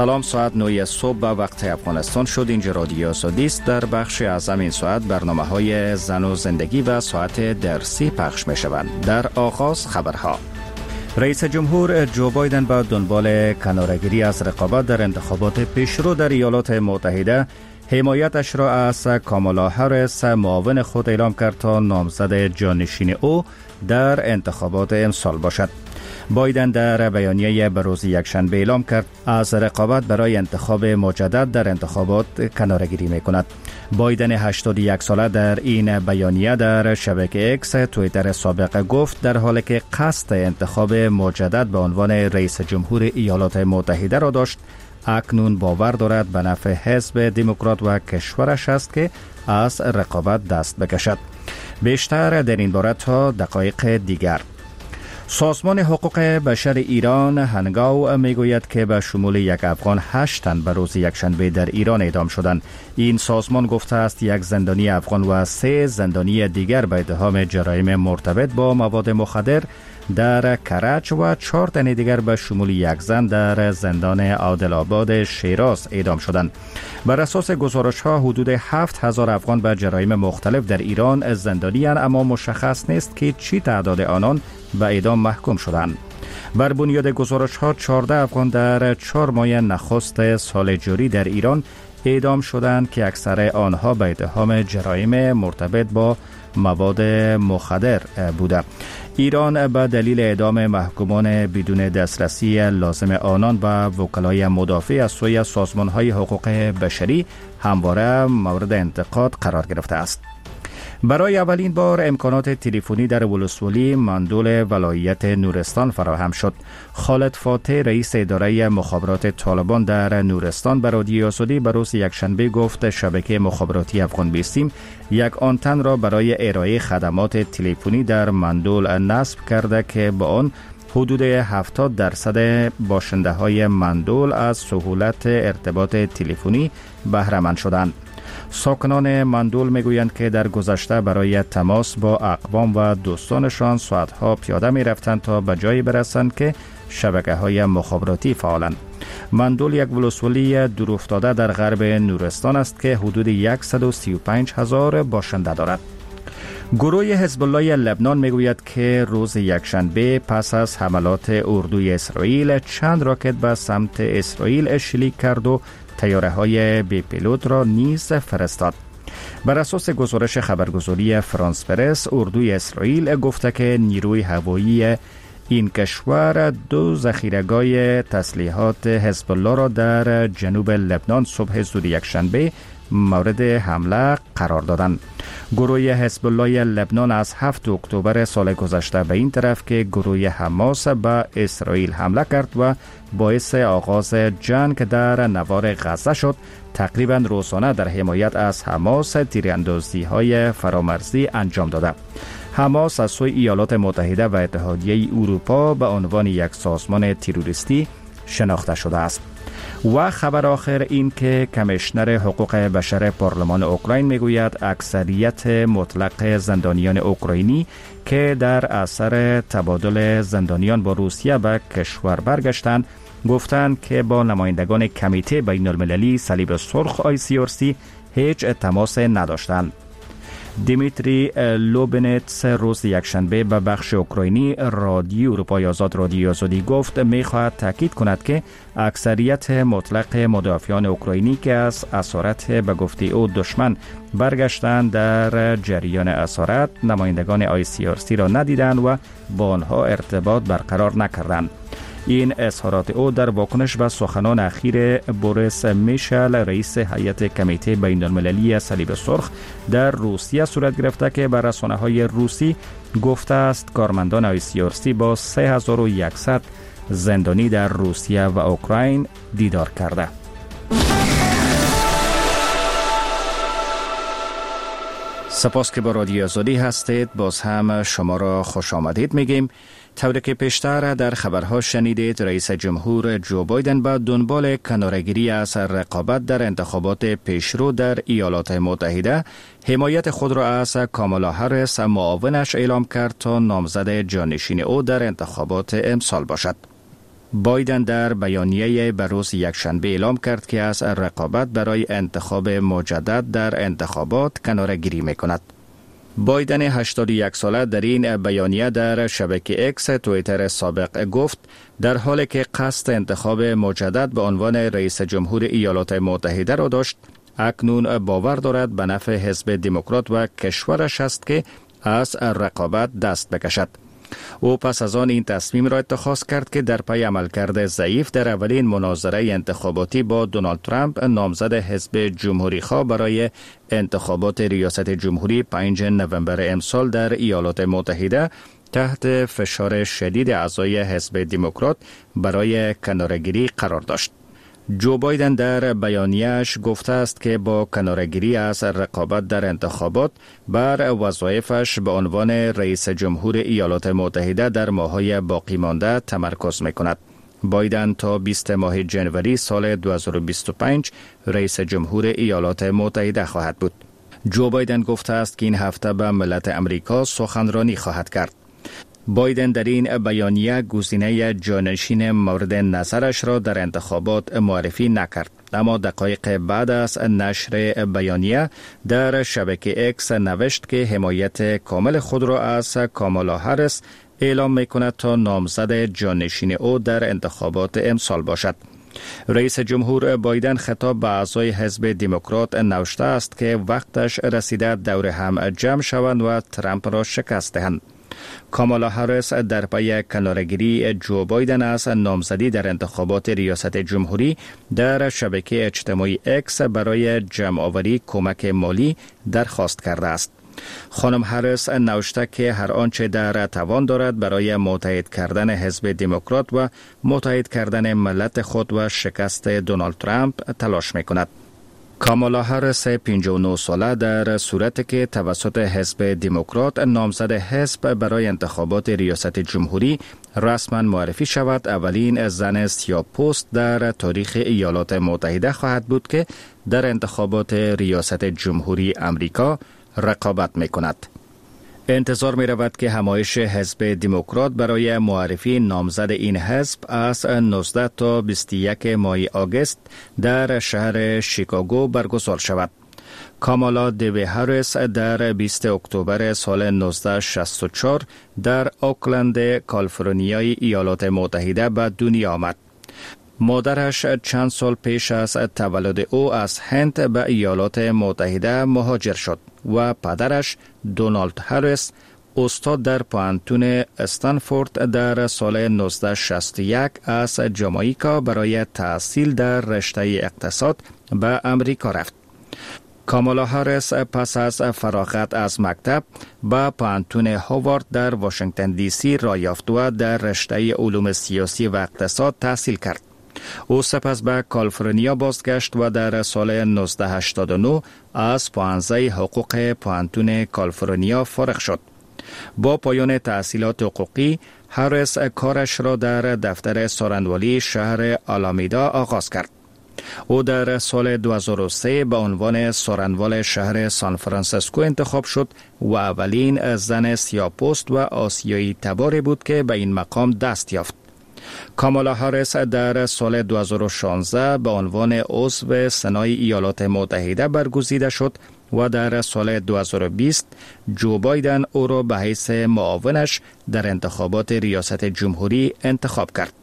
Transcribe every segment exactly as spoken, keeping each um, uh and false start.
سلام، ساعت نه صبح به وقت افغانستان شد. اینجا رادیو آزادی است. در بخش از این ساعت برنامه های زن و زندگی و ساعت درسی پخش می شوند. در آغاز خبرها. رئیس جمهور جو بایدن با دنبال کناره‌گیری از رقابت در انتخابات پیشرو در ایالات متحده حمایتش را از کامالا هریس معاون خود اعلام کرد تا نامزد جانشین او در انتخابات امسال باشد. بایدن در بیانیه به روز یکشنبه اعلام کرد از رقابت برای انتخاب مجدد در انتخابات کناره‌گیری می‌کند. بایدن هشتاد و یک ساله در این بیانیه در شبکه اکس توییتر سابق گفت در حالی که قصد انتخاب مجدد به عنوان رئیس جمهور ایالات متحده را داشت، اکنون باور دارد به نفع حزب دموکرات و کشورش است که از رقابت دست بکشد. بیشتر در این باره تا دقایق دیگر. سازمان حقوق بشر ایران هنگاو میگوید که به شمول یک افغان هشت تن به روز یکشنبه در ایران اعدام شدند. این سازمان گفته است یک زندانی افغان و سه زندانی دیگر به اتهام جرایم مرتبط با مواد مخدر در کرج و چهار تن دیگر به شمول یک زن در زندان عادل‌آباد شیراز اعدام شدند. بر اساس گزارش ها حدود هفت هزار افغان به جرایم مختلف در ایران زندانی اند، اما مشخص نیست که چی تعداد آنان به اعدام محکوم شدند. بر بنیاد گزارش ها چهارده افغان در چهار ماه نخست سال جاری در ایران اعدام شدند که اکثر آنها به اتهام جرایم مرتبط با مواد مخدر بوده. ایران به دلیل اعدام محکومان بدون دسترسی لازم آنان به وکلای مدافع از سوی سازمان‌های حقوق بشری همواره مورد انتقاد قرار گرفته است. برای اولین بار امکانات تلفنی در ولسوالی مندول ولایت نورستان فراهم شد. خالد فاتح رئیس اداره مخابرات طالبان در نورستان به رادیو آزادی به روز یکشنبه گفت شبکه مخابراتی افغان بیستیم یک آنتن را برای ارائه خدمات تلفنی در مندول نصب کرده که با آن حدود هفتاد درصد باشنده های مندول از سهولت ارتباط تلفنی بهره مند شدند. ساکنان مندول میگویند که در گذشته برای تماس با اقوام و دوستانشان ساعتها پیاده می رفتند تا به جایی برسند که شبکه های مخابراتی فعالند. مندول یک ولسوالی دورافتاده در غرب نورستان است که حدود صد و سی و پنج هزار باشنده دارد. گروه حزب الله لبنان میگوید که روز یکشنبه پس از حملات اردوی اسرائیل چند راکت به سمت اسرائیل شلیک کرد و طیاره های بی پیلوت را نیز فرستاد. بر اساس گزارش خبرگزاری فرانس پرس، اردوی اسرائیل گفته که نیروی هوایی این کشور دو ذخیره‌گاه تسلیحات حزب الله را در جنوب لبنان صبح زود یکشنبه مورد حمله قرار دادند. گروه حزب الله لبنان از هفتم اکتبر سال گذشته به این طرف که گروه حماس به اسرائیل حمله کرد و باعث آغاز جنگ در نوار غزه شد، تقریبا روزانه در حمایت از حماس تیراندازی های فرامرزی انجام داده. حماس از سوی ایالات متحده و اتحادیه اروپا به عنوان یک سازمان تروریستی شناخته شده است. و خبر آخر این که کمیشنر حقوق بشر پارلمان اوکراین میگوید اکثریت مطلق زندانیان اوکراینی که در اثر تبادل زندانیان با روسیه به کشور برگشتند گفتند که با نمایندگان کمیته بین المللی صلیب سرخ آی سی آر سی هیچ تماس نداشتند. دیمیتری لوبنتس روز یکشنبه به بخش اوکراینی رادیو اروپای آزاد رادیو آزادی گفت می‌خواهد تاکید کند که اکثریت مطلق مدافعان اوکراینی که از اسارت به گفته او دشمن برگشتند در جریان اسارت نمایندگان آی سی آر سی را ندیدند و با آنها ارتباط برقرار نکردند. این اظهارات او در واکنش به سخنان اخیر بوریس میشل رئیس هیئت کمیته بین المللی صلیب سرخ در روسیه صورت گرفته که بر رسانه‌های روسی گفته است کارمندان آی سی آر سی با سه هزار و صد زندانی در روسیه و اوکراین دیدار کرده. سپاس که با رادیو آزادی هستید. باز هم شما را خوش آمدید میگیم. طوری که پیشتر در خبرها شنیدید، رئیس جمهور جو بایدن با دنبال کناره‌گیری از رقابت در انتخابات پیشرو در ایالات متحده حمایت خود را از کامالا هریس معاونش اعلام کرد تا نامزد جانشین او در انتخابات امسال باشد. بایدن در بیانیه به روز یکشنبه اعلام کرد که از رقابت برای انتخاب مجدد در انتخابات کناره‌گیری می‌کند. بایدن هشتاد و یک ساله در این بیانیه در شبکه اکس توییتر سابق گفت در حالی که قصد انتخاب مجدد به عنوان رئیس جمهور ایالات متحده را داشت، اکنون باور دارد به نفع حزب دموکرات و کشورش است که از رقابت دست بکشد. او پس از آن این تصمیم را اتخاذ کرد که در پی عملکرد ضعیف در اولین مناظره انتخاباتی با دونالد ترامپ نامزد حزب جمهوری خواه برای انتخابات ریاست جمهوری پنجم نوامبر امسال در ایالات متحده تحت فشار شدید اعضای حزب دموکرات برای کناره‌گیری قرار داشت. جو بایدن در بیانیه‌اش گفته است که با کناره‌گیری از رقابت در انتخابات بر وظایفش به عنوان رئیس جمهور ایالات متحده در ماه‌های باقی مانده تمرکز می‌کند. بایدن تا بیست ماه جنوری سال دو هزار و بیست و پنج رئیس جمهور ایالات متحده خواهد بود. جو بایدن گفته است که این هفته به ملت امریکا سخنرانی خواهد کرد. بایدن در این بیانیه گزینه جانشین مورد نظرش را در انتخابات معرفی نکرد، اما دقایق بعد از نشر بیانیه در شبکه اکس نوشت که حمایت کامل خود را از کامالا هریس اعلام می‌کند تا نامزد جانشین او در انتخابات امسال باشد. رئیس جمهور بایدن خطاب به اعضای حزب دموکرات نوشته است که وقتش رسیده دور هم جمع شوند و ترامپ را شکست دهند. کامالا هریس در پی کناره‌گیری جو بایدن از نامزدی در انتخابات ریاست جمهوری در شبکه اجتماعی اکس برای جمع‌آوری کمک مالی درخواست کرده است. خانم هریس نوشته که هر آنچه در توان دارد برای متحد کردن حزب دموکرات و متحد کردن ملت خود و شکست دونالد ترامپ تلاش می‌کند. کامالا هریس پنجاه و نه ساله در صورتی که توسط حزب دموکرات نامزد حزب برای انتخابات ریاست جمهوری رسما معرفی شود، اولین زن سیاه‌پوست در تاریخ ایالات متحده خواهد بود که در انتخابات ریاست جمهوری امریکا رقابت می‌کند. انتظار می رود که همایش حزب دموکرات برای معرفی نامزد این حزب از نوزده تا بیست و یک ماه آگوست در شهر شیکاگو برگزار شود. کامالا دیوی هریس در بیست اکتبر سال نوزده شصت و چهار در اوکلند کالیفرنیای ایالات متحده به دنیا آمد. مادرش چند سال پیش از تولد او از هند به ایالات متحده مهاجر شد و پدرش دونالد هریس استاد در پوهنتون استنفورد در سال نوزده شصت و یک از جامائیکا برای تحصیل در رشته اقتصاد به امریکا رفت. کامالا هریس پس از فراغت از مکتب به پوهنتون هاوارد در واشنگتن دی سی راه یافت و در رشته علوم سیاسی و اقتصاد تحصیل کرد. او سپس به کالیفرنیا بازگشت و در سال نوزده هشتاد و نه از پانزده حقوق پوهنتون کالیفرنیا فارغ شد. با پایان تحصیلات حقوقی، هریس کارش را در دفتر سارنوالی شهر آلامیدا آغاز کرد. او در سال دو هزار و سه به عنوان سارنوال شهر سان فرانسیسکو انتخاب شد و اولین زن سیاه‌پوست و آسیایی تباری بود که به این مقام دست یافت. کامالا هریس در سال دو هزار و شانزده به عنوان عضو سنای ایالات متحده برگزیده شد و در سال دو هزار و بیست جو بایدن او را به حیث معاونش در انتخابات ریاست جمهوری انتخاب کرد.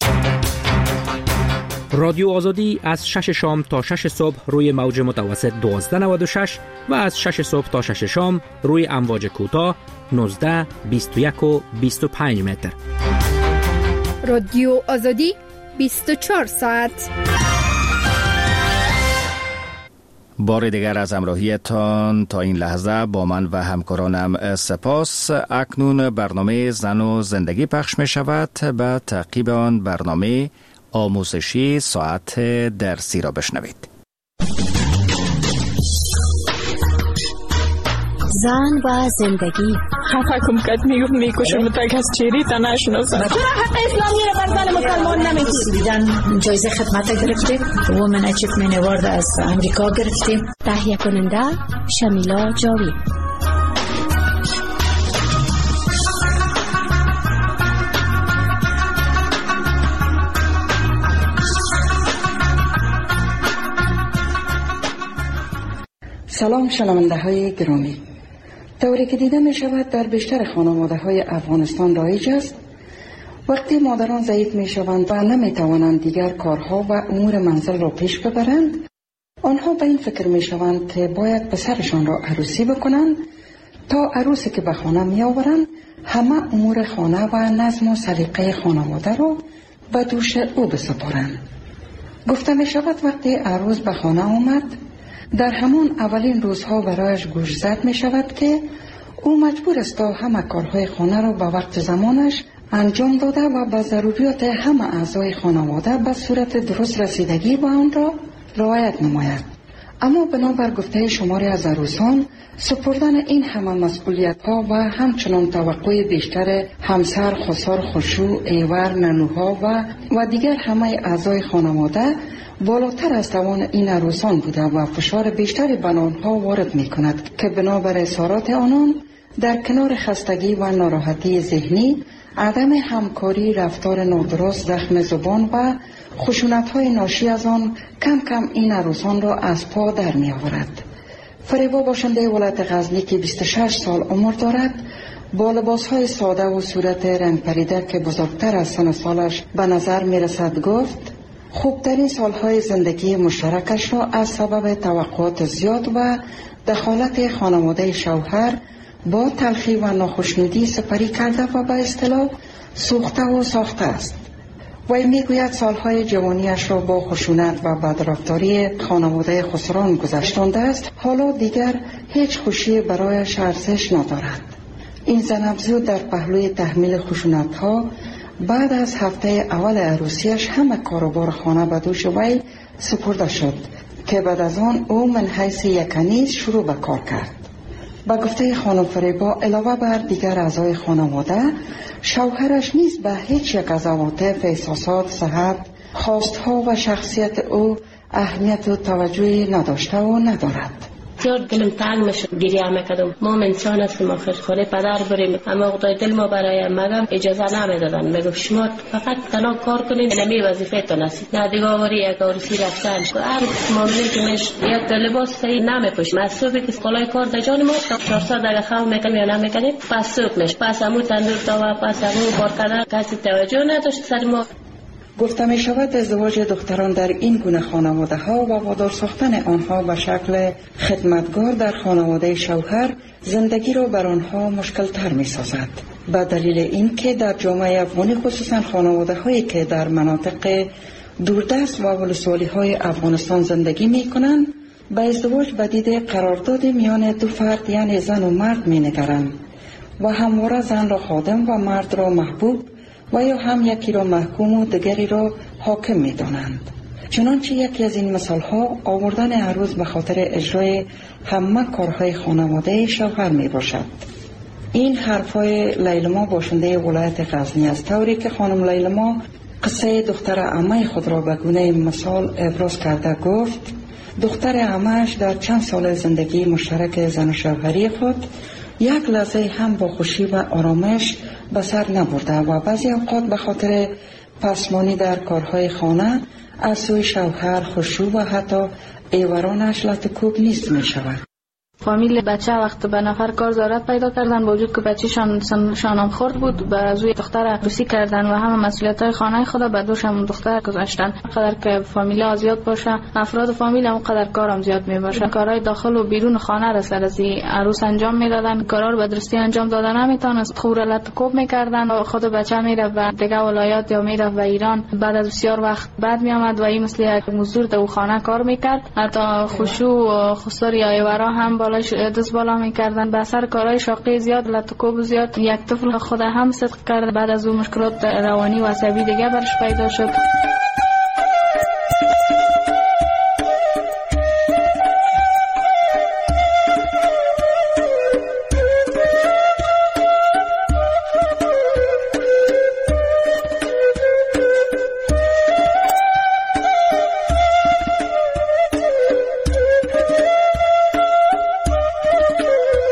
رادیو آزادی از شش شام تا شش صبح روی موج متوسط دوازده نود و شش و از شش صبح تا شش شام روی امواج کوتاه نوزده، بیست و یک و بیست و پنج متر. رادیو آزادی بیست و چهار ساعت. بار دیگر از همراهیتان تا این لحظه با من و همکارانم سپاس. اکنون برنامه زن و زندگی پخش می شود. به تعقیب آن برنامه آموزشی ساعت درسی را بشنوید. زن و زندگی حکم کد میگفت میکشم تا کس چیری تا نشناسم. چرا حق اسلامی رو بر زن مسلمان نمیگی؟ دیدن جایزه خدمت گرفتیم، وومن اچیومنت اوارد از امریکا گرفتیم. تهیه کننده شمیلا جاوید. سلام شنونده های گرامی. طوری که دیده می شود در بیشتر خانواده های افغانستان رایج است وقتی مادران ضعیف می شوند و نمی توانند دیگر کارها و امور منزل را پیش ببرند، آنها به این فکر می شوند که باید پسرشان را عروسی بکنند تا عروسی که به خانه می آورند همه امور خانه و نظم و سلیقه خانواده را به دوش او بسپارند. گفته می شود وقتی عروس به خانه آمد در همان اولین روزها برایش گوش زد می شود که او مجبور است تا همه کارهای خانه را به وقت زمانش انجام داده و به ضروریات همه اعضای خانواده به صورت درست رسیدگی به آن را رعایت نماید. اما بنابر گفته شماری از عروسان سپردن این همه مسئولیت ها و همچنان توقع بیشتر همسر، خسر، خشوع، ایور، ننوها و و دیگر همه اعضای خانواده بالاتر از توان این عروسان بوده و فشار بیشتری بر آنها وارد می کند که بنابر اظهارات آنان در کنار خستگی و ناراحتی ذهنی، عدم همکاری، رفتار نادرست، زخم زبان و خشونت‌های ناشی از آن کم کم این عروسان را از پا در می آورد. فریبا باشنده ولایت غزنی که بیست و شش سال عمر دارد با لباس‌های ساده و صورت رنگ پریده که بزرگتر از سن سالش به نظر می رسد گفت خوبترین سالهای زندگی مشترکش را از سبب توقعات زیاد و دخالت خانواده شوهر با تلخی و ناخوشنودی سپری کرده و به اصطلاح سوخته و ساخته است. وی میگوید سالهای جوانیش را با خشونت و بدرفتاری خانواده خسران گذشتانده است. حالا دیگر هیچ خوشی برایش ارزش ندارد. این زن افزود در پهلوی تحمیل خشونت‌ها بعد از هفته اول عروسیش همه کاروبار خانه به دوش وی سپرده شد که بعد از آن او من حیث یکنیز شروع به کار کرد. با گفته خانم فریبا علاوه بر دیگر اعضای خانواده، شوهرش نیز به هیچ یک از عواطف، احساسات، صحت، خواستها و شخصیت او اهمیت و توجهی نداشته و ندارد. بسیار دلم تنگ میشد، گریه میکردم. ما انسان هستیم، آخر خانه پدر بریم، اما خدای دل ما برای مگم اجازه نمیدادن. میگفت شما فقط تنها کار کنید، نمی وظیفه تان است. نه دیگه آوری یک عروسی رفتن هر معامله که میش یک لباس صحیح نمیپوشیم. از صبح که کالای کار در جان ما چهارصد اگه خام میکنیم یا نمیکنیم پس صبح میش پس همون تندور تا و پس همون بار کردن کسی توجه نداشت سر ما. گفته می شود ازدواج دختران در این گونه خانواده ها و وادار ساختن آنها به شکل خدمتگار در خانواده شوهر زندگی را بر آنها مشکل تر می سازد. به دلیل این که در جامعه افغانی خصوصا خانواده هایی که در مناطق دوردست و ولسوالی های افغانستان زندگی می کنند به ازدواج به دید قرارداد میان دو فرد یعنی زن و مرد می نگرند و همواره زن را خادم و مرد را محبوب و یا هم یکی را محکوم و دیگری را حاکم می دانند. چنانچه یکی از این مثال ها آوردن عروس به خاطر اجرای همه کارهای خانواده شوهر می باشد. این حرفای لیلما باشنده ولایت غزنی است، طوری که خانم لیلما قصه دختر عمه خود را به گونه مثال ابراز کرده گفت دختر عمه‌اش در چند سال زندگی مشترک زن و شوهری خود یک لحظه هم با خوشی و آرامش به سر نبرده و بعضی اوقات به خاطر پسمانی در کارهای خانه از سوی شوهر خشوع و حتی ایورانش لطکوب نیست می شود. فامیل بچه وقت به نفر کار ضرورت پیدا کردن با وجود که بچه شان شانم خورد بود به روی دختر عروسی کردن و همه مسئولیت های خانه خود به دوش هم دختر گذاشتن. قدر که فامیل زیاد باشه افراد فامیل هم قدر کارم زیاد می باشه. کارهای داخل و بیرون خانه را سر از عروس انجام میدادن، کارا رو به درستی انجام دادن نمیتونست، خور لطکوب میکردن و خود بچه میره و دیگه ولایات یا میره و ایران بعد از بسیار وقت بعد می آمد و این مثل یک مزدور تو خانه کار میکرد. حتی خشوع و خسر یا ایورا هم بالاش دست بالا میکردن. به اثر کارهای شاقی زیاد لطکوب زیاد یک طفل خود هم صدق کرد. بعد از اون مشکلات روانی و عصبی دیگه برش پیدا شد.